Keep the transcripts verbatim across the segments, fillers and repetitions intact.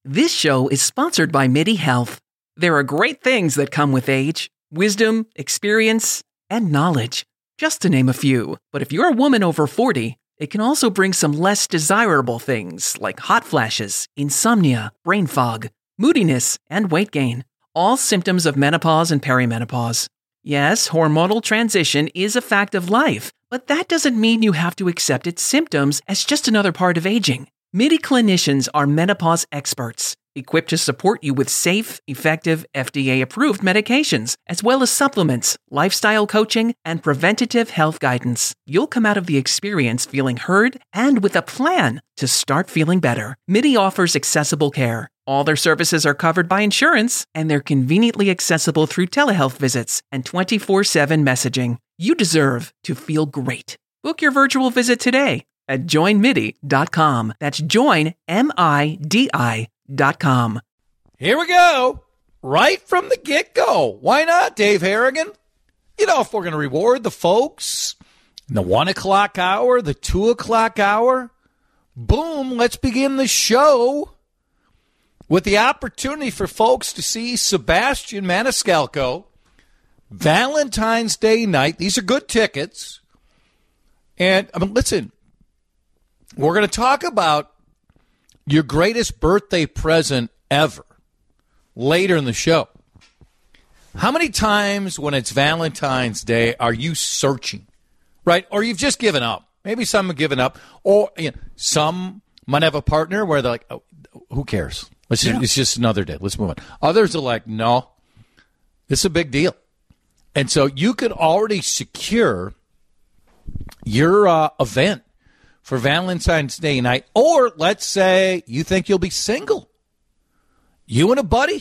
This show is sponsored by MIDI Health. There are great things that come with age, wisdom, experience, and knowledge, just to name a few. But if you're a woman over forty, it can also bring some less desirable things like hot flashes, insomnia, brain fog, moodiness, and weight gain. All symptoms of menopause and perimenopause. Yes, hormonal transition is a fact of life, but that doesn't mean you have to accept its symptoms as just another part of aging. MIDI clinicians are menopause experts, equipped to support you with safe, effective, F D A-approved medications, as well as supplements, lifestyle coaching, and preventative health guidance. You'll come out of the experience feeling heard and with a plan to start feeling better. MIDI offers accessible care. All their services are covered by insurance, and they're conveniently accessible through telehealth visits and twenty-four seven messaging. You deserve to feel great. Book your virtual visit today at join midi dot com. That's join, M I D I dot com. Here we go. Right from the get-go. Why not, Dave Harrigan? You know, if we're going to reward the folks in the one o'clock hour, the two o'clock hour, boom, let's begin the show with the opportunity for folks to see Sebastian Maniscalco Valentine's Day night. These are good tickets. And, I mean, listen, we're going to talk about your greatest birthday present ever later in the show. How many times when it's Valentine's Day are you searching, right? Or you've just given up. Maybe some have given up. Or you know, some might have a partner where they're like, oh, who cares? Let's just, yeah. It's just another day. Let's move on. Others are like, no, this is a big deal. And so you could already secure your uh, event for Valentine's Day night. Or let's say you think you'll be single. You and a buddy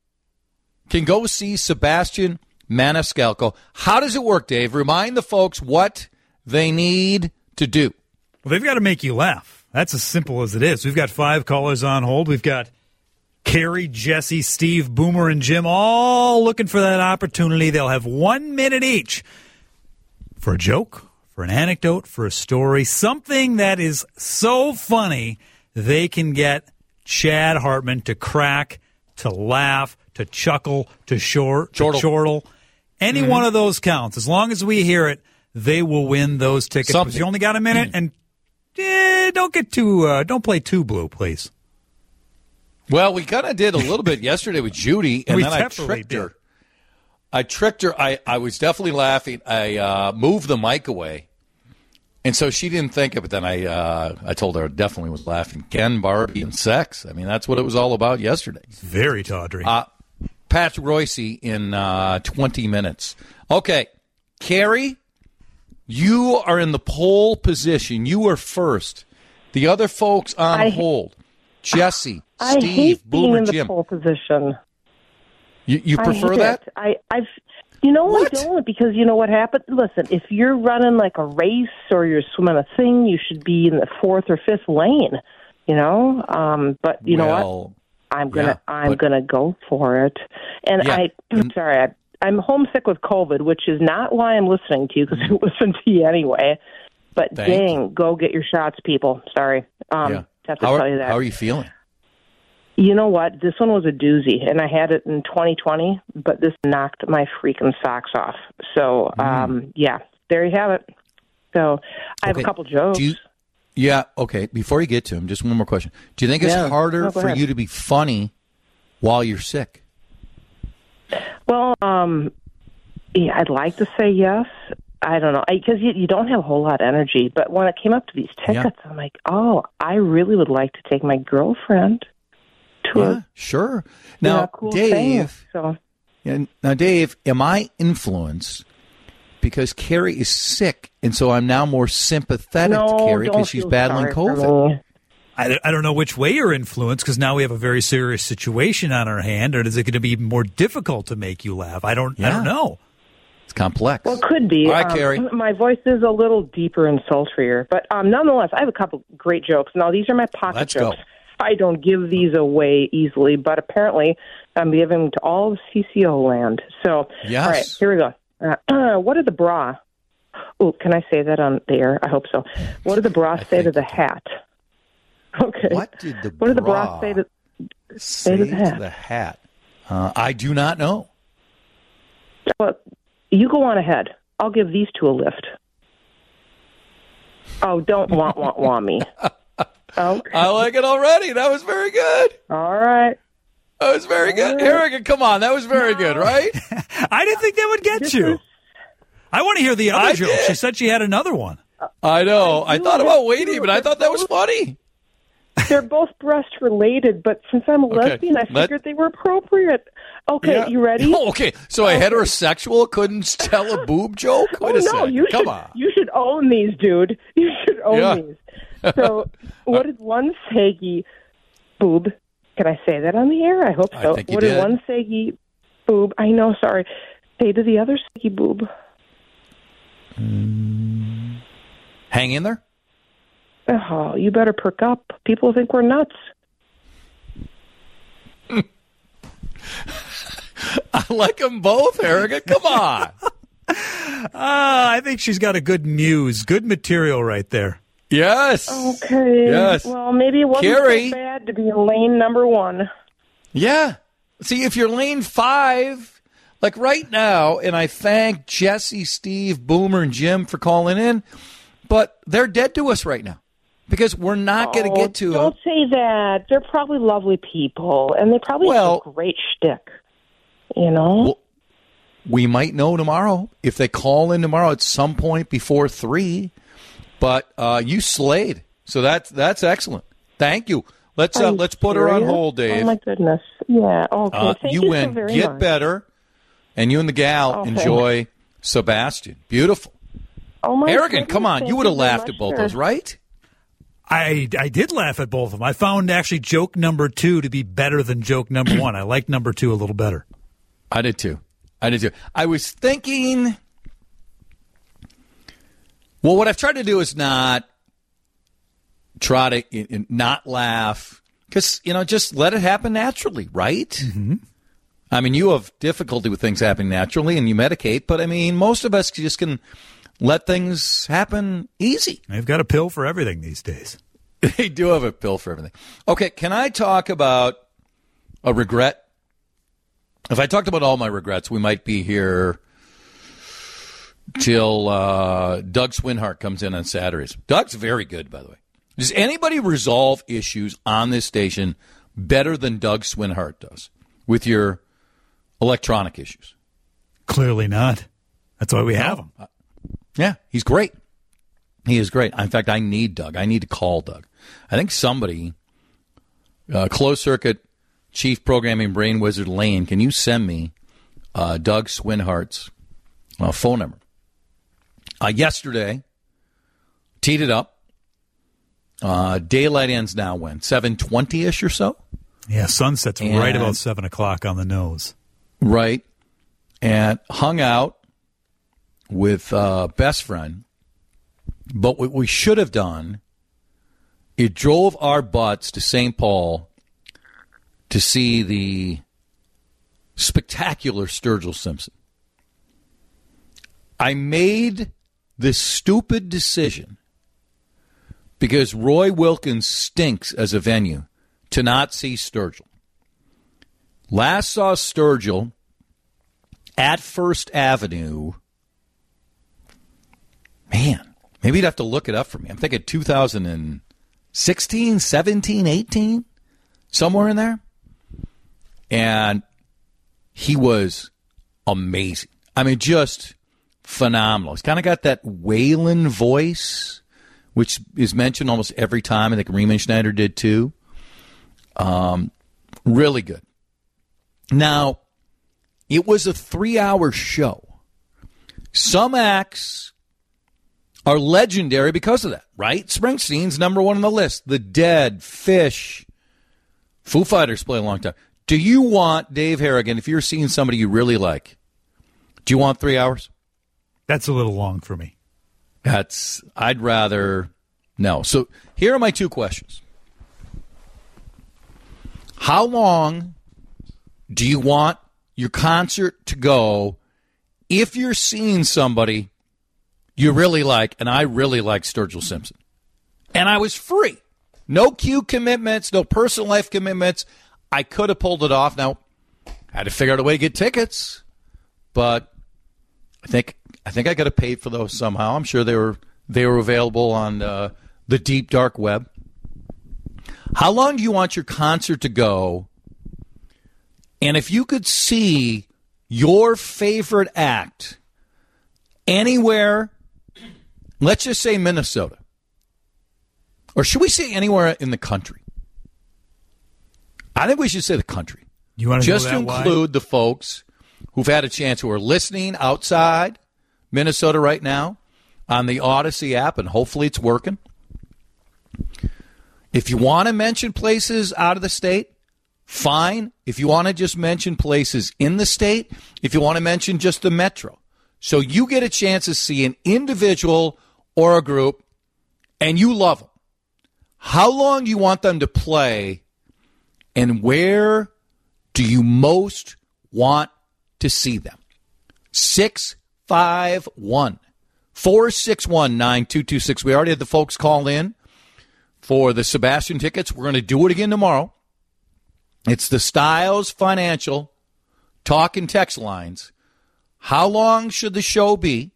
can go see Sebastian Maniscalco. How does it work, Dave? Remind the folks what they need to do. Well, they've got to make you laugh. That's as simple as it is. We've got five callers on hold. We've got Carrie, Jesse, Steve, Boomer, and Jim all looking for that opportunity. They'll have one minute each for a joke, for an anecdote, for a story, something that is so funny they can get Chad Hartman to crack, to laugh, to chuckle, to short, to chortle. chortle. Any mm-hmm. one of those counts. As long as we hear it, they will win those tickets. Because you only got a minute, and eh, don't get too, uh, don't play too blue, please. Well, we kind of did a little bit yesterday with Judy, and we then I tricked did. her. I tricked her. I, I was definitely laughing. I uh, moved the mic away, and so she didn't think of it. Then I uh, I told her I definitely was laughing. Ken, Barbie, and sex. I mean, that's what it was all about yesterday. Very tawdry. Uh, Pat Royce in uh, twenty minutes. Okay, Carrie, you are in the pole position. You are first. The other folks on I, hold. Jesse, I Steve, hate being Boomer, in the Jim. pole position. You, you prefer I that? It. I, I've, you know, what? I don't because you know what happened. Listen, if you're running like a race or you're swimming a thing, you should be in the fourth or fifth lane. You know, um, but you well, know what? I'm gonna, yeah, I'm but, gonna go for it. And yeah, I, I'm sorry, I, I'm homesick with COVID, which is not why I'm listening to you because I listen to you anyway. But dang, you. go get your shots, people. Sorry, um, yeah. have to how, tell you that. How are you feeling? You know what? This one was a doozy, and I had it in twenty twenty, but this knocked my freaking socks off. So, mm. um, yeah, there you have it. So I have okay. a couple jokes. Do you, yeah, okay. Before you get to them, just one more question. Do you think it's yeah. harder no, for ahead. you to be funny while you're sick? Well, um, yeah, I'd like to say yes. I don't know, because you, you don't have a whole lot of energy. But when it came up to these tickets, yeah. I'm like, oh, I really would like to take my girlfriend to yeah, a sure. Now, you know, cool Dave, thing, so. yeah, now, Dave, am I influenced because Carrie is sick, and so I'm now more sympathetic no, to Carrie because she's battling COVID? I, I don't know which way you're influenced because now we have a very serious situation on our hand, or is it going to be more difficult to make you laugh? I don't. Yeah. I don't know. It's complex. Well, it could be. All right, um, Carrie. My voice is a little deeper and sultrier, but um, nonetheless, I have a couple great jokes. Now, these are my pocket Let's jokes. Go. I don't give these away easily, but apparently I'm giving them to all of C C O land. So, yes. all right, here we go. Uh, uh, what did the bra? Oh, can I say that on the air? I hope so. What did the bra I say to the think- hat? Okay. What did the What did the bra? bra say to Say to the hat. the hat. Uh, I do not know. Well, you go on ahead. I'll give these two a lift. Oh, don't want, want, want me. Okay. I like it already. That was very good. All right. That was very good. right. Harrigan, come on. That was very good, right? I didn't think that would get This you. is- I want to hear the other I joke. did. She said she had another one. I know. I do thought have about two, waiting, but I thought that was funny. They're both breast related, but since I'm a Okay, lesbian, I let- figured they were appropriate. Okay, Yeah. you ready? Oh, okay. So a heterosexual couldn't tell a boob joke? Wait oh, a no, second. you Come should, on. You should own these, dude. You should own Yeah. these. So, what did one saggy boob? Can I say that on the air? I hope I so. think you what did. one saggy boob? I know. Sorry. Say to the other saggy boob. Hang in there. Oh, you better perk up. People think we're nuts. I like them both, Harrigan. Come on. Uh, I think she's got a good muse. Good material right there. Yes. Okay. Yes. Well, maybe it wasn't Carrie. so bad to be in lane number one. Yeah. See, if you're lane five, like right now, and I thank Jesse, Steve, Boomer, and Jim for calling in, but they're dead to us right now because we're not going to Oh, get to Don't them. say that. They're probably lovely people, and they probably Well- have a great shtick. You know? Well, we might know tomorrow if they call in tomorrow at some point before three. But uh, you slayed, so that's that's excellent. Thank you. Let's Are uh, you let's put her on serious? hold, Dave. Oh, my goodness. Yeah, okay. Uh, Thank you you win. so very Get much. better, and you and the gal Okay. enjoy Sebastian. Beautiful. Oh, my Harrigan, goodness. come on. Thank You would have very laughed much, at both sir. those, right? I, I did laugh at both of them. I found actually joke number two to be better than joke number one. I like number two a little better. I did too. I did too. I was thinking, well, what I've tried to do is not try to in, in- not laugh because, you know, just let it happen naturally, right? Mm-hmm. I mean, you have difficulty with things happening naturally and you medicate, but I mean, most of us just can let things happen easy. They've got a pill for everything these days. They do have a pill for everything. Okay, can I talk about a regret? If I talked about all my regrets, we might be here till uh, Doug Swinhart comes in on Saturdays. Doug's very good, by the way. Does anybody resolve issues on this station better than Doug Swinhart does with your electronic issues? Clearly not. That's why we have him. Yeah, he's great. He is great. In fact, I need Doug. I need to call Doug. I think somebody, uh, closed circuit chief programming brain wizard Lane, can you send me uh, Doug Swinhart's uh, phone number? Uh, yesterday, teed it up. Uh, daylight ends now when? seven twenty-ish or so? Yeah, sunset's And- right about seven o'clock on the nose. Right. And hung out with uh, best friend. But what we should have done, it drove our butts to Saint Paul to see the spectacular Sturgill Simpson. I made this stupid decision because Roy Wilkins stinks as a venue to not see Sturgill. Last saw Sturgill at First Avenue. Man, maybe you'd have to look it up for me. I'm thinking two thousand sixteen, seventeen, eighteen, somewhere in there. And he was amazing. I mean, just phenomenal. He's kind of got that Waylon voice, which is mentioned almost every time. I think Riemenschneider did too. Um, really good. Now, it was a three-hour show. Some acts are legendary because of that, right? Springsteen's number one on the list. The Dead, Fish, Foo Fighters play a long time. Do you want, Dave Harrigan, if you're seeing somebody you really like, do you want three hours? That's a little long for me. That's, I'd rather, no. So here are my two questions. How long do you want your concert to go if you're seeing somebody you really like, and I really like Sturgill Simpson, and I was free. No queue commitments, no personal life commitments. I could have pulled it off. Now, I had to figure out a way to get tickets, but I think I think I got to pay for those somehow. I'm sure they were they were available on uh, the deep dark web. How long do you want your concert to go? And if you could see your favorite act anywhere, let's just say Minnesota, or should we say anywhere in the country? I think we should say the country. You want to just go to that include wide? the folks who've had a chance, who are listening outside Minnesota right now on the Odyssey app, and hopefully it's working. If you want to mention places out of the state, fine. If you want to just mention places in the state, if you want to mention just the metro. So you get a chance to see an individual or a group, and you love them. How long do you want them to play, and where do you most want to see them? six five one, four six one, nine two two six. We already had the folks call in for the Sebastian tickets. We're going to do it again tomorrow. It's the Styles Financial talk and text lines. How long should the show be?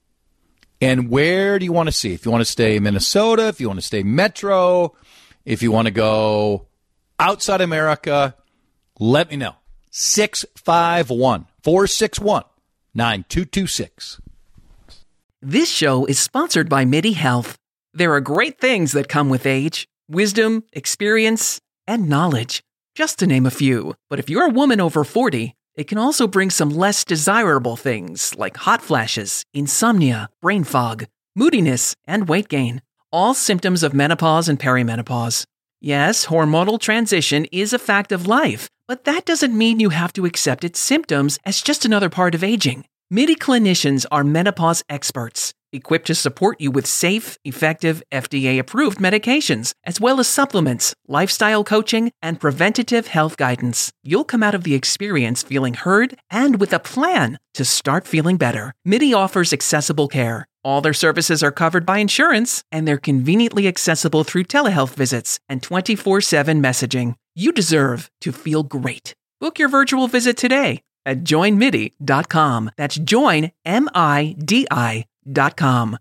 And where do you want to see? If you want to stay in Minnesota, if you want to stay Metro, if you want to go outside America, let me know. six five one, four six one, nine two two six. This show is sponsored by MIDI Health. There are great things that come with age: wisdom, experience, and knowledge, just to name a few. But if you're a woman over forty, it can also bring some less desirable things like hot flashes, insomnia, brain fog, moodiness, and weight gain. All symptoms of menopause and perimenopause. Yes, hormonal transition is a fact of life, but that doesn't mean you have to accept its symptoms as just another part of aging. MIDI clinicians are menopause experts, equipped to support you with safe, effective, F D A-approved medications, as well as supplements, lifestyle coaching, and preventative health guidance. You'll come out of the experience feeling heard and with a plan to start feeling better. MIDI offers accessible care. All their services are covered by insurance, and they're conveniently accessible through telehealth visits and twenty-four seven messaging. You deserve to feel great. Book your virtual visit today at join midi dot com. That's join, M I D I dot com.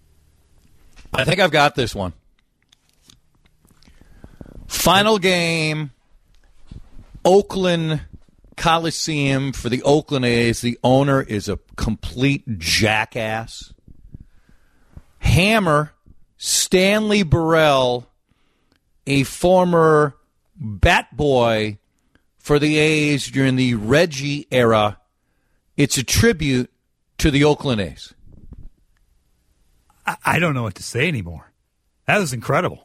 I think I've got this one. Final game, Oakland Coliseum for the Oakland A's. The owner is a complete jackass. Hammer, Stanley Burrell, a former bat boy for the A's during the Reggie era. It's a tribute to the Oakland A's. I, I don't know what to say anymore. That was incredible.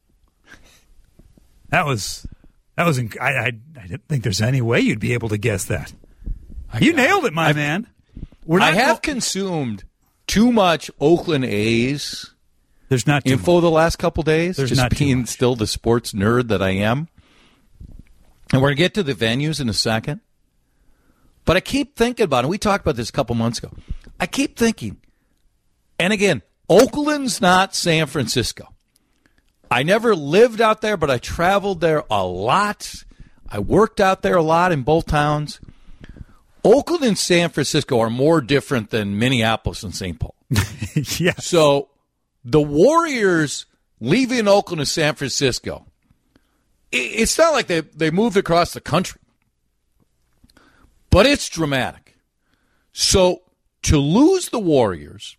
That was, that was. Inc- I, I, I didn't think there's any way you'd be able to guess that. I you got nailed it, my I've, man. We're not I have go- consumed too much Oakland A's There's not too info much. the last couple days. There's just not too being much. still the sports nerd that I am. And we're going to get to the venues in a second. But I keep thinking about it. We talked about this a couple months ago. I keep thinking, and again, Oakland's not San Francisco. I never lived out there, but I traveled there a lot. I worked out there a lot in both towns. Oakland and San Francisco are more different than Minneapolis and Saint Paul. Yeah. So the Warriors leaving Oakland and San Francisco, it's not like they, they moved across the country, but it's dramatic. So to lose the Warriors,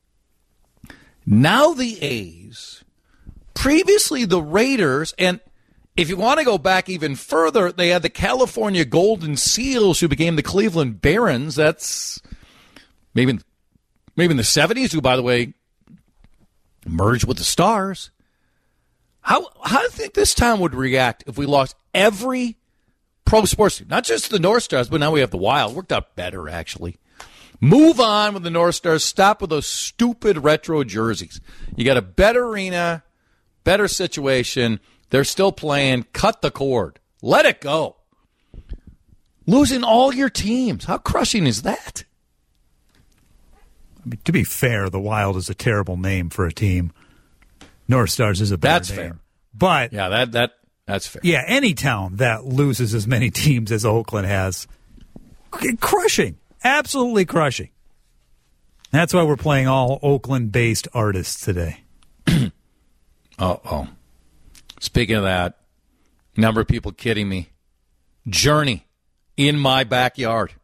now the A's, previously the Raiders, and if you want to go back even further, they had the California Golden Seals who became the Cleveland Barons. That's maybe, maybe in the seventies, who, by the way, merged with the Stars. How how do you think this town would react if we lost every pro sports team? Not just the North Stars, but now we have the Wild. Worked out better, actually. Move on with the North Stars. Stop with those stupid retro jerseys. You got a better arena, better situation. They're still playing. Cut the cord. Let it go. Losing all your teams. How crushing is that? I mean, to be fair, the Wild is a terrible name for a team. North Stars is a better That's name. fair. But Yeah, that that That's fair. Yeah, any town that loses as many teams as Oakland has, crushing, absolutely crushing. That's why we're playing all Oakland-based artists today. Uh-oh. Speaking of that, number of people kidding me. Journey in my backyard.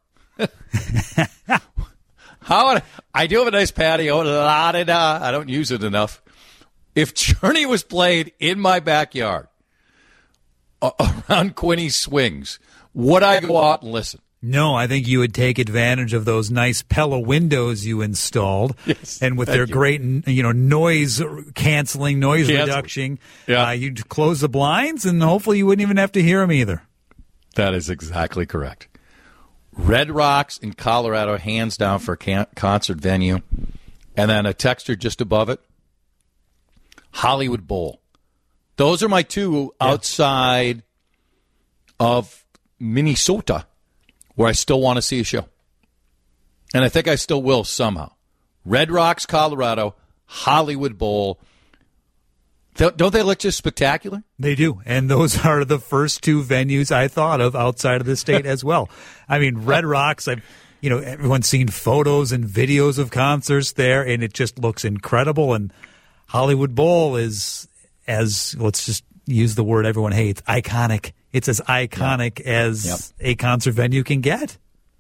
How would I, I do have a nice patio. La, da, da, I don't use it enough. If Journey was played in my backyard uh, around Quinny Swings, would I go out and listen? No, I think you would take advantage of those nice Pella windows you installed, yes, and with their you. great, you know, noise canceling, noise Cancel. reduction, yeah. uh, you'd close the blinds, and hopefully you wouldn't even have to hear them either. That is exactly correct. Red Rocks in Colorado, hands down for a can- concert venue, and then a texter just above it, Hollywood Bowl. Those are my two yeah. outside of Minnesota, where I still want to see a show. And I think I still will somehow. Red Rocks, Colorado, Hollywood Bowl. Th- don't they look just spectacular? They do. And those are the first two venues I thought of outside of the state as well. I mean, Red Rocks, I've, you know, everyone's seen photos and videos of concerts there, and it just looks incredible. And Hollywood Bowl is, as, let's just use the word everyone hates, iconic. It's as iconic yep. as yep. a concert venue can get.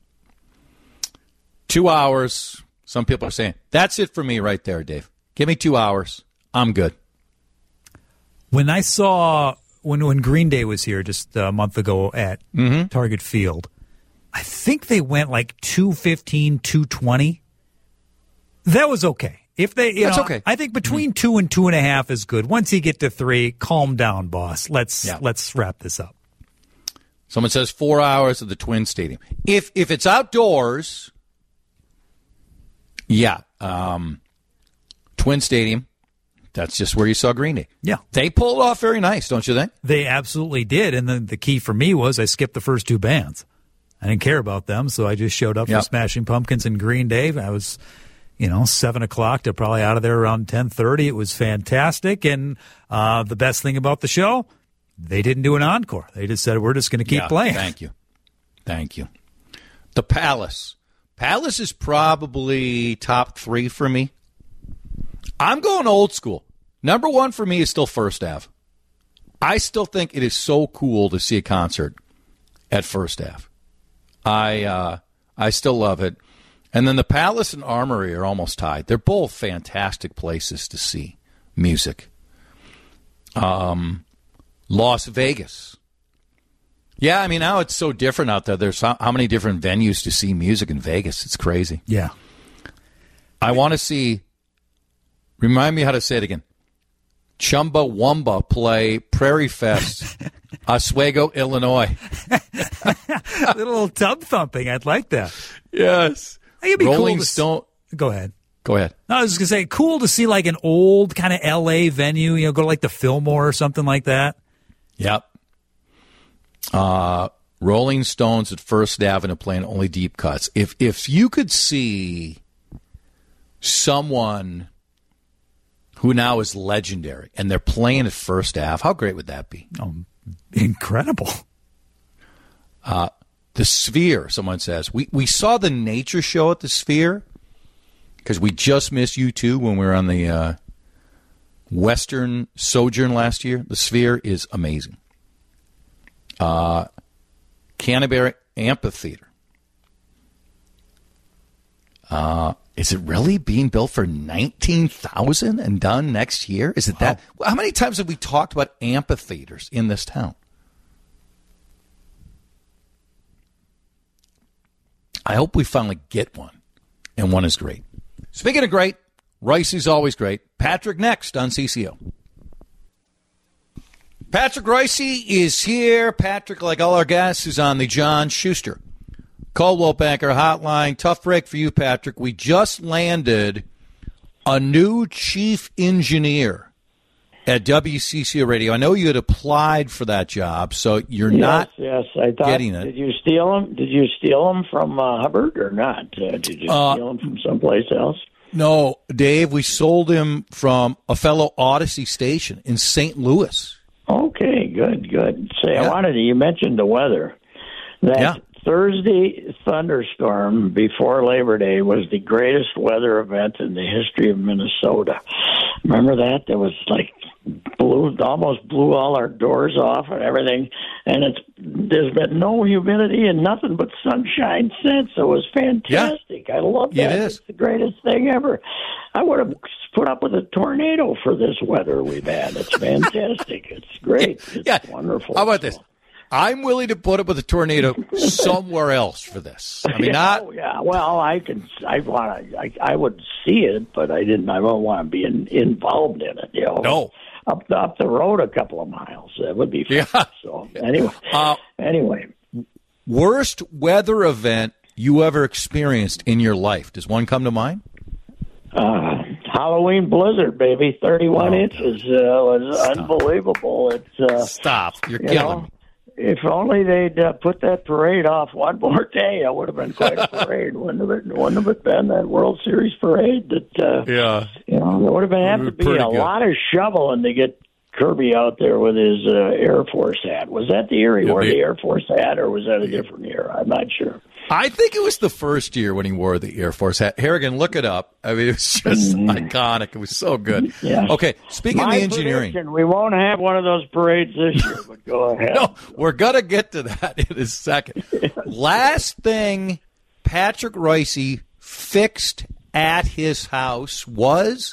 Two hours. Some people are saying, that's it for me right there, Dave. Give me two hours. I'm good. When I saw, when, when Green Day was here just a month ago at mm-hmm. Target Field, I think they went like two fifteen, two twenty. That was okay. If they, you That's know, okay. I think between mm-hmm. two and two and a half is good. Once you get to three, calm down, boss. Let's yeah. let's wrap this up. Someone says four hours at the Twin Stadium. If if it's outdoors, yeah, um, Twin Stadium. That's just where you saw Green Day. Yeah, they pulled off very nice, don't you think? They absolutely did. And then the key for me was I skipped the first two bands. I didn't care about them, so I just showed up yep. for Smashing Pumpkins and Green Day. I was, you know, seven o'clock to probably out of there around ten thirty. It was fantastic, and uh, the best thing about the show, they didn't do an encore. They just said, we're just going to keep yeah, playing. Thank you. Thank you. The Palace. Palace is probably top three for me. I'm going old school. Number one for me is still First Ave. I still think it is so cool to see a concert at First Ave. I uh, I still love it. And then the Palace and Armory are almost tied. They're both fantastic places to see music. Um, Las Vegas. Yeah, I mean, now it's so different out there. There's how, how many different venues to see music in Vegas. It's crazy. Yeah. I want to see, remind me how to say it again, Chumbawamba play Prairie Fest, Oswego, Illinois. A little tub thumping. I'd like that. Yes. It'd be Rolling cool to Stone. See. Go ahead. Go ahead. No, I was just going to say, cool to see like an old kind of L A venue, you know, go to like the Fillmore or something like that. Yep. Uh, Rolling Stones at First Avenue playing only deep cuts. If if you could see someone who now is legendary and they're playing at First Ave, how great would that be? Oh, incredible. Uh, the Sphere, someone says. We we saw the Nature Show at the Sphere because we just missed U two when we were on the uh, Western Sojourn last year. The Sphere is amazing. Uh, Canterbury Amphitheater. Uh, is it really being built for nineteen thousand dollars and done next year? Is it wow. that? How many times have we talked about amphitheaters in this town? I hope we finally get one, and one is great. Speaking of great, Rice is always great. Patrick next on C C O. Patrick Ricey is here. Patrick, like all our guests, is on the John Schuster Coldwell Banker Hotline. Tough break for you, Patrick. We just landed a new chief engineer at W C C O Radio. I know you had applied for that job, so you're yes, not yes. I thought, getting it. Did you steal them? Did you steal them from uh, Hubbard or not? Uh, did you uh, steal them from someplace else? No, Dave. We sold him from a fellow Odyssey station in Saint Louis. Okay, good, good. Say, Yeah. I wanted to, you mentioned the weather. That Yeah. Thursday thunderstorm before Labor Day was the greatest weather event in the history of Minnesota. Remember that? There was like blew almost blew all our doors off and everything, and it's there's been no humidity and nothing but sunshine since. It was fantastic. Yeah. I love that. It is. It's the greatest thing ever. I would have put up with a tornado for this weather we've had. It's fantastic. It's great. It's yeah. wonderful. How about this? I'm willing to put up with a tornado somewhere else for this. I mean, yeah, not. Oh, yeah. Well, I can. I want. I, I would see it, but I didn't. I don't want to be in, involved in it. You know. No. Up the, up the road a couple of miles. That would be fun. Yeah. So anyway. Uh, anyway. Worst weather event you ever experienced in your life? Does one come to mind? Uh, Halloween blizzard, baby. Thirty-one Oh, inches uh, was Stop. unbelievable. It's uh, Stop. You're you killing know, me. If only they'd uh, put that parade off one more day, it would have been quite a parade. wouldn't have it? Wouldn't have it been that World Series parade? That uh, Yeah. you know, there would have been have to be Pretty a good. lot of shoveling to get Kirby out there with his uh, Air Force hat. Was that the year he Yeah, wore but- the Air Force hat, or was that a different year? I'm not sure. I think it was the first year when he wore the Air Force hat. Harrigan, look it up. I mean, it was just iconic. It was so good. Yeah. Okay, speaking My of the engineering. prediction, we won't have one of those parades this year, but go ahead. No, we're going to get to that in a second. Last thing Patrick Reusse fixed at his house was?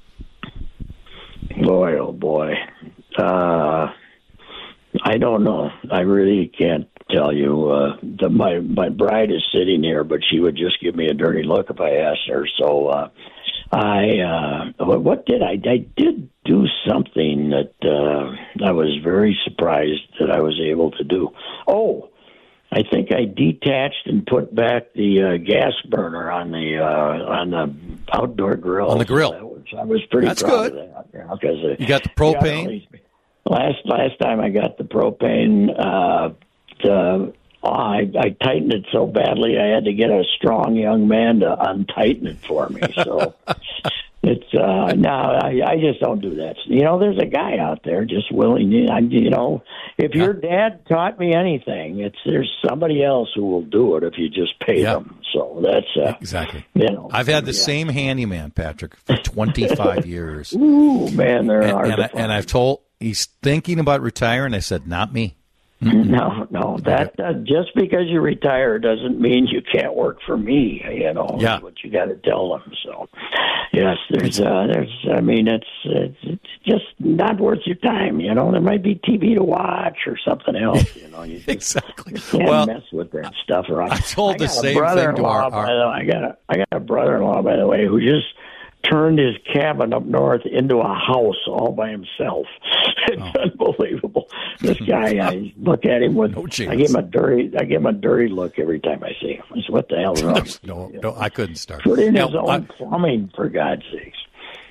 Boy, oh boy. Uh, I don't know. I really can't tell you. Uh, the, my my bride is sitting here, but she would just give me a dirty look if I asked her. So uh, I, uh, what did I? I did do something that uh, I was very surprised that I was able to do. Oh, I think I detached and put back the uh, gas burner on the uh, on the outdoor grill. On the grill. That was, I was pretty That's proud good. of that. You know, 'cause, uh, You got the propane? yeah, last last time I got the propane, uh, the, oh, I, I tightened it so badly I had to get a strong young man to untighten it for me. So it's uh, no, I, I just don't do that. You know, there's a guy out there just willing. I, you know, if your dad taught me anything, it's there's somebody else who will do it if you just pay Yeah. them. So that's uh, Exactly. You know, I've had the yeah. same handyman, Patrick, for twenty-five years. Ooh, man, they're And, hard and, to I, find. and I've told, he's thinking about retiring. I said, not me. No, no. That uh, just because you retire doesn't mean you can't work for me. You know, Yeah. that's what you got to tell them. So, yes, there's, uh, there's. I mean, it's, it's it's just not worth your time. You know, there might be T V to watch or something else. You know, you just Exactly. can't Well, mess with that stuff. Around. I told I the got a same thing to brother-in-law, our- by our- the way. I got a I got a brother-in-law, by the way, who just turned his cabin up north into a house all by himself. It's Oh. unbelievable. This guy, I look at him with, No chance. I give him a dirty, I give him a dirty look every time I see him. I say, what the hell is wrong? with you? no, no, I couldn't start. Put in his Now, own I- plumbing, for God's sakes.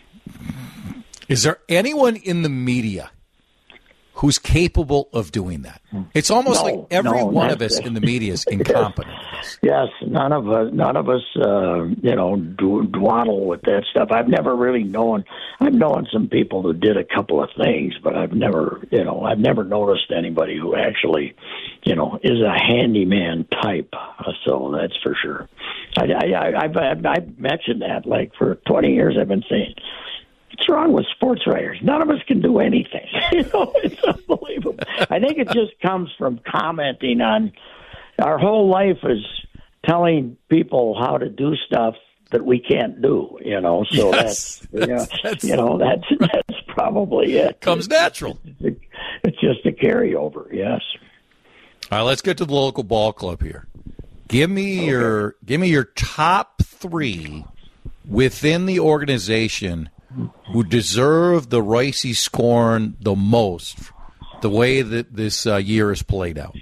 Is there anyone in the media who's capable of doing that? It's almost No, like every no, one not of us this. in the media is incompetent at this. Yes, none of us, none of us, uh, you know, do, dwaddle with that stuff. I've never really known. I've known some people who did a couple of things, but I've never, you know, I've never noticed anybody who actually, you know, is a handyman type. Uh, So that's for sure. I, I, I, I've, I've, I've mentioned that like for twenty years. I've been saying, what's wrong with sports writers? None of us can do anything. You know, it's unbelievable. I think it just comes from commenting on. Our whole life is telling people how to do stuff that we can't do. You know, so Yes, that's, you know, that's- you know that's that's probably it. Comes natural. It's just a carryover. Yes. All right, let's get to the local ball club here. Give me your give me your top three within the organization who deserve the Reusse scorn the most, the way that this uh, year has played out.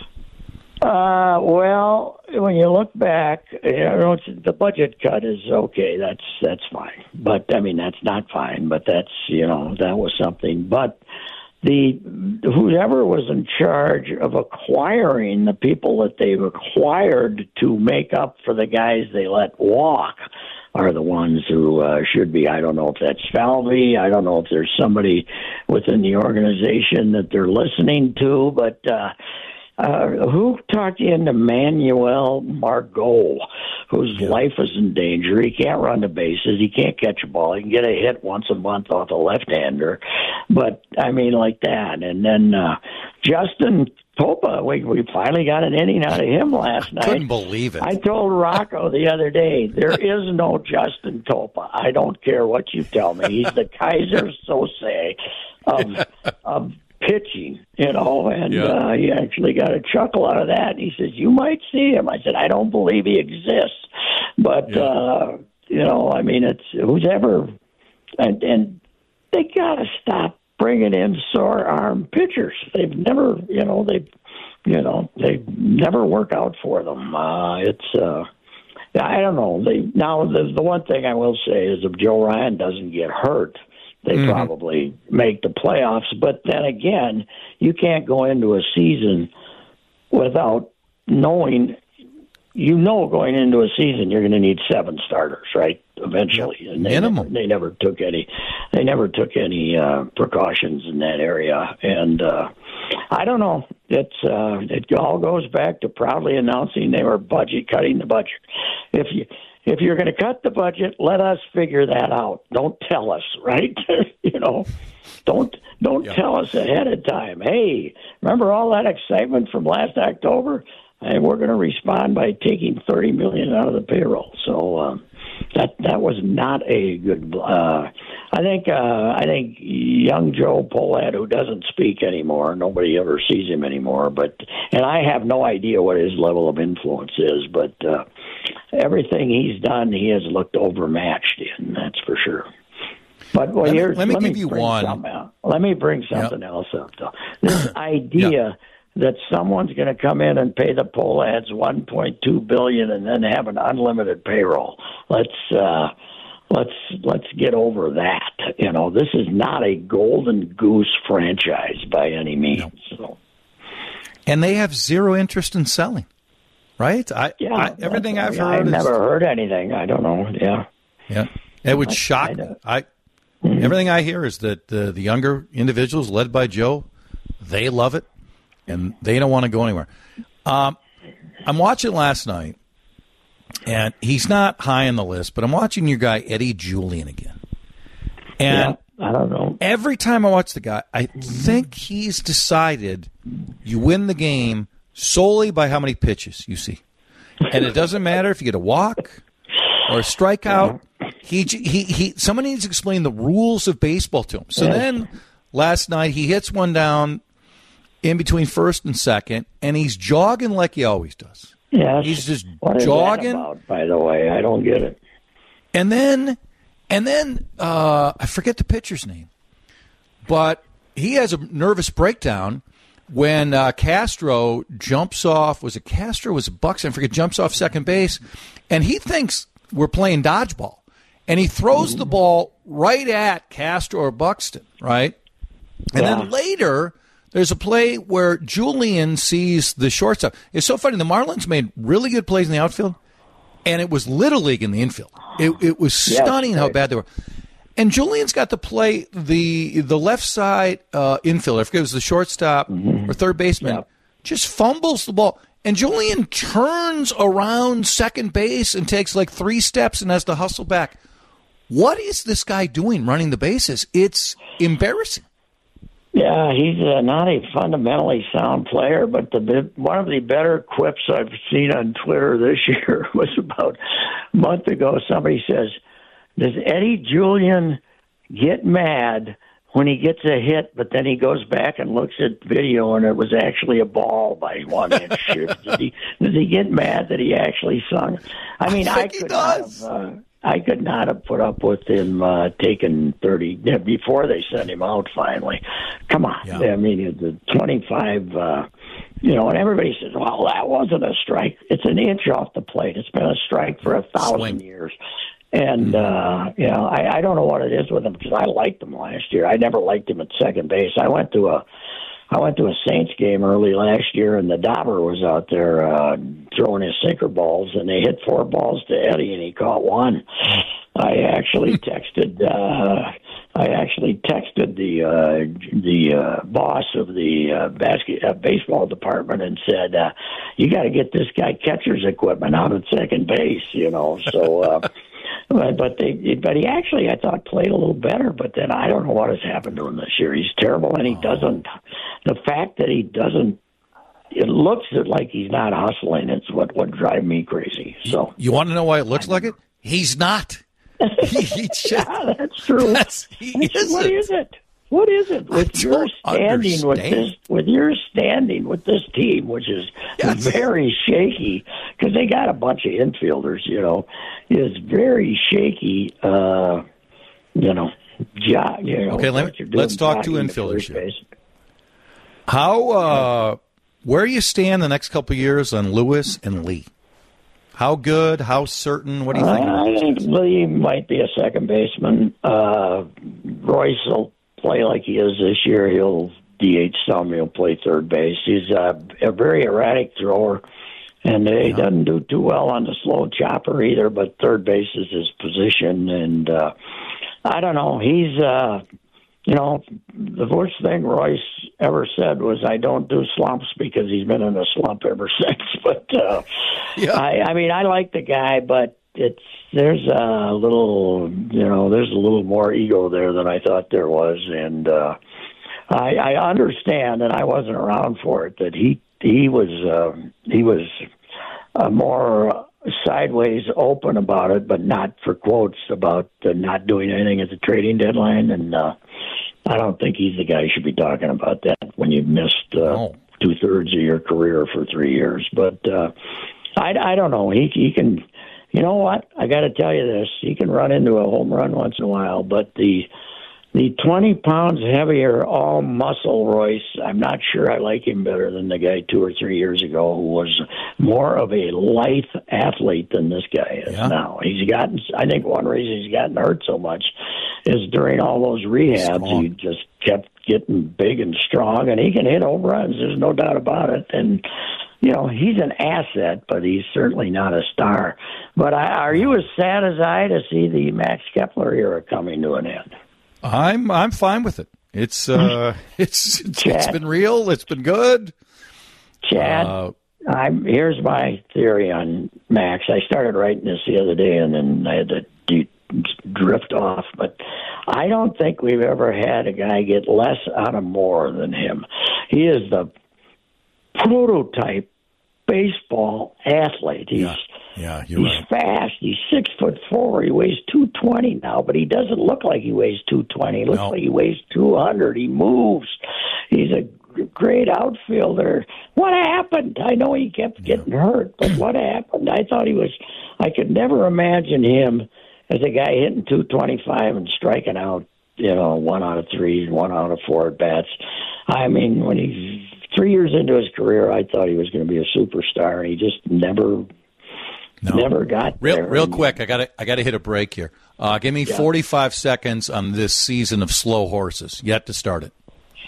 Uh, well, when you look back, you know, it's, the budget cut is okay. That's that's fine, but I mean that's not fine. But that's you know that was something. But the whoever was in charge of acquiring the people that they've acquired to make up for the guys they let walk, are the ones who uh, should be. I don't know if that's Falvey. I don't know if there's somebody within the organization that they're listening to, but uh, uh, who talked you into Manuel Margot, whose yeah. life is in danger? He can't run the bases. He can't catch a ball. He can get a hit once a month off a left-hander. But, I mean, like that. And then uh, Justin Topa, we, we finally got an inning out of him last night. Couldn't believe it. I told Rocco the other day, there is no Justin Topa. I don't care what you tell me. He's the Kaiser Sose of, of pitching, you know, and yeah. uh, he actually got a chuckle out of that. He says, you might see him. I said, I don't believe he exists. But, yeah. uh, you know, I mean, it's who's ever, and, and they got to stop bringing in sore arm pitchers. They've never, you know, they, you know, they never work out for them. Uh, it's, uh, I don't know. They now the the one thing I will say is if Joe Ryan doesn't get hurt, they mm-hmm. probably make the playoffs. But then again, you can't go into a season without knowing. You know, going into a season, you're going to need seven starters, right? Eventually, and they minimum. Never, they never took any. They never took any uh, precautions in that area, and uh, I don't know. It's uh, it all goes back to proudly announcing they were budget cutting the budget. If you if you're going to cut the budget, let us figure that out. Don't tell us, right? you know, don't don't yeah. tell us ahead of time. Hey, remember all that excitement from last October? And we're going to respond by taking thirty million dollars out of the payroll. So um, that that was not a good. Uh, I think uh, I think young Joe Pohlad, who doesn't speak anymore, nobody ever sees him anymore. But and I have no idea what his level of influence is. But uh, everything he's done, he has looked overmatched in. That's for sure. But well, let, here's, me, let me let give me you bring one. something out. Let me bring something yep. else up, though. This idea. Yep. that someone's going to come in and pay the Pohlads one point two billion dollars and then have an unlimited payroll. Let's uh, let's let's get over that. You know, this is not a golden goose franchise by any means. No. So. And they have zero interest in selling, right? I, yeah, I everything I've yeah, heard. I've is, never heard anything. I don't know. Yeah, yeah, it would I, shock me. I mm-hmm. everything I hear is that the the younger individuals led by Joe, they love it. And they don't want to go anywhere. Um, I'm watching last night, and he's not high on the list, but I'm watching your guy, Eddie Julian, again. And yeah, I don't know. Every time I watch the guy, I think he's decided you win the game solely by how many pitches you see. And it doesn't matter if you get a walk or a strikeout. He, he, he, someone needs to explain the rules of baseball to him. So yeah. then last night he hits one down in between first and second, and he's jogging like he always does. Yeah, he's just what is jogging. That about, by the way, I don't get it. And then, and then uh, I forget the pitcher's name, but he has a nervous breakdown when uh, Castro jumps off. Was it Castro? Was it Buxton? I forget. Jumps off second base, and he thinks we're playing dodgeball, and he throws the ball right at Castro or Buxton, right? And yeah. then later. There's a play where Julian sees the shortstop. It's so funny. The Marlins made really good plays in the outfield, and it was Little League in the infield. It, it was stunning yes, how bad they were. And Julian's got to play the the left side uh, infielder. I forget if it was the shortstop mm-hmm. or third baseman. Yep. Just fumbles the ball. And Julian turns around second base and takes like three steps and has to hustle back. What is this guy doing running the bases? It's embarrassing. Yeah, he's uh, not a fundamentally sound player, but the one of the better quips I've seen on Twitter this year was about a month ago. Somebody says, does Eddie Julian get mad when he gets a hit, but then he goes back and looks at video and it was actually a ball by one inch? does, he, does he get mad that he actually sung? I mean, I, I could not have... Uh, I could not have put up with him uh, taking thirty before they sent him out finally. Come on. Yeah. I mean, the twenty-five, uh, you know, and everybody says, well, that wasn't a strike. It's an inch off the plate. It's been a strike for a thousand Swing. years. And, uh, you know, I, I don't know what it is with him because I liked him last year. I never liked him at second base. I went to a I went to a Saints game early last year, and the Dauber was out there uh, throwing his sinker balls, and they hit four balls to Eddie, and he caught one. I actually texted. Uh, I actually texted the uh, the uh, boss of the uh, basket uh, baseball department and said, uh, "You got to get this guy catcher's equipment out at second base." You know, so. Uh, But, but they, but he actually, I thought, played a little better. But then I don't know what has happened to him this year. He's terrible, and he doesn't. The fact that he doesn't, it looks like he's not hustling. It's what what drives me crazy. So you want to know why it looks like it? He's not. He, he just, yeah, that's true. That's, he what is it? What is it with your standing with this with your standing with this team, which is yes. very shaky because they got a bunch of infielders, you know, is very shaky. Uh, you know, job. You know, okay, let, let's talk to infielders here. How uh, where do you stand the next couple of years on Lewis and Lee? How good? How certain? What do you think? Uh, I think Lee might be a second baseman. Uh, Royce will play like he is this year. He'll D H some. He'll play third base. He's a, a very erratic thrower, and he yeah. doesn't do too well on the slow chopper either, but third base is his position. And uh, I don't know. He's, uh, you know, the worst thing Royce ever said was, I don't do slumps, because he's been in a slump ever since. But, uh, yeah. I, I mean, I like the guy, but it's there's a little, you know, there's a little more ego there than I thought there was, and uh, I, I understand, and I wasn't around for it, that he he was uh, he was uh, more sideways open about it, but not for quotes about uh, not doing anything at the trading deadline, and uh, I don't think he's the guy who should be talking about that when you've missed uh, oh. two thirds of your career for three years. But uh, I, I don't know. He he can. You know what? I got to tell you this. He can run into a home run once in a while, but the the twenty pounds heavier, all muscle Royce, I'm not sure I like him better than the guy two or three years ago who was more of a lithe athlete than this guy is yeah. now. He's gotten, I think one reason he's gotten hurt so much is during all those rehabs, strong. He just kept getting big and strong, and he can hit home runs. There's no doubt about it. And you know, he's an asset, but he's certainly not a star. But I, are you as sad as I to see the Max Kepler era coming to an end? I'm I'm fine with it. It's uh, it's it's, it's been real. It's been good. Chad, uh, I'm, here's my theory on Max. I started writing this the other day, and then I had to de- drift off. But I don't think we've ever had a guy get less out of more than him. He is the prototype baseball athlete. He's, yeah, yeah, you're he's right. fast. He's six foot four. He weighs two twenty now, but he doesn't look like he weighs two twenty. He looks no. like he weighs two hundred. He moves. He's a great outfielder. What happened? I know he kept getting yeah. hurt, but what happened? I thought he was. I could never imagine him as a guy hitting two twenty-five and striking out. You know, one out of three, one out of four at bats. I mean, when he's three years into his career, I thought he was going to be a superstar, and he just never, no. never got real, there. Real quick, I got to, I got to hit a break here. Uh, give me yeah. forty-five seconds on this season of slow horses. Yet to start it.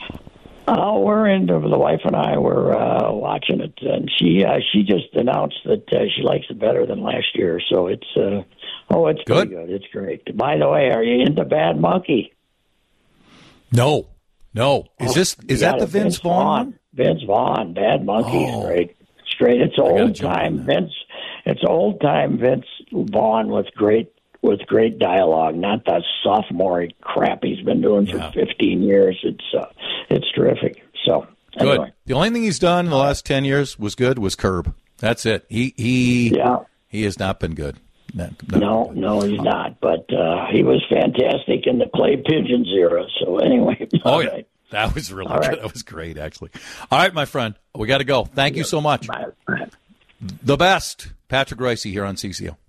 Oh, we're into the wife and I were uh, watching it, and she uh, she just announced that uh, she likes it better than last year. So it's uh, oh, it's good. Pretty good. It's great. By the way, are you into Bad Monkey? No, no. Is oh, this is that the Vince, Vince Vaughn? Vaughn? Vince Vaughn, Bad Monkey is oh. great. Straight. It's old time Vince. It's old time Vince Vaughn with great with great dialogue, not that sophomore crap he's been doing for yeah. fifteen years. It's uh, it's terrific. So anyway. Good. The only thing he's done in the last ten years was good was Curb. That's it. He he yeah. he has not been good. No, no, no, he's not. But uh, he was fantastic in the Clay Pigeons era. So anyway. Oh, yeah. Right. That was really all good. Right. That was great, actually. All right, my friend. We got to go. Thank you so much. Bye. Bye. The best. Patrick Ricey here on C C O.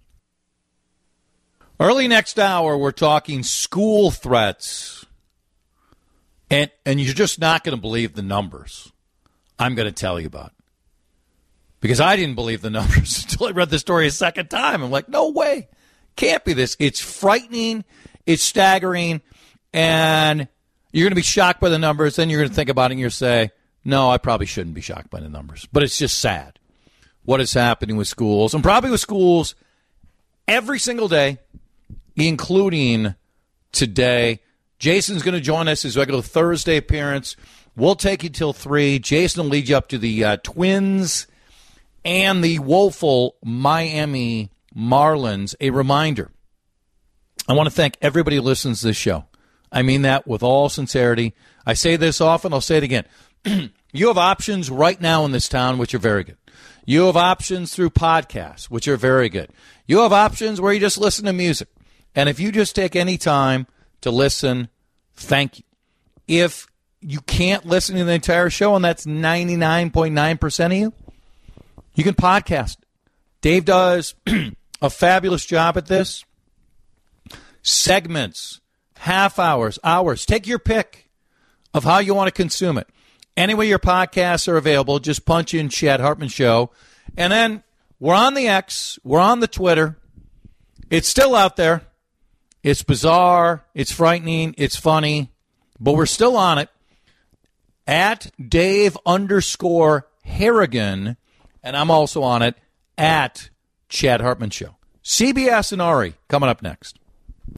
Early next hour, we're talking school threats. And, and you're just not going to believe the numbers I'm going to tell you about. Because I didn't believe the numbers until I read the story a second time. I'm like, no way. Can't be this. It's frightening. It's staggering. And you're going to be shocked by the numbers. Then you're going to think about it and you're say, No, I probably shouldn't be shocked by the numbers. But it's just sad what is happening with schools, and probably with schools every single day, including today. Jason's going to join us, his regular Thursday appearance. We'll take you till three. Jason will lead you up to the uh, Twins and the woeful Miami Marlins. A reminder, I want to thank everybody who listens to this show. I mean that with all sincerity. I say this often. I'll say it again. You have options right now in this town, which are very good. You have options through podcasts, which are very good. You have options where you just listen to music. And if you just take any time to listen, thank you. If you can't listen to the entire show, and that's ninety-nine point nine percent of you, you can podcast. Dave does a fabulous job at this. Segments, half hours, hours. Take your pick of how you want to consume it. Anyway, your podcasts are available. Just punch in Chad Hartman Show. And then we're on the X. We're on the Twitter. It's still out there. It's bizarre. It's frightening. It's funny. But we're still on it. At Dave underscore Harrigan. And I'm also on it at Chad Hartman Show. C B S and Ari coming up next.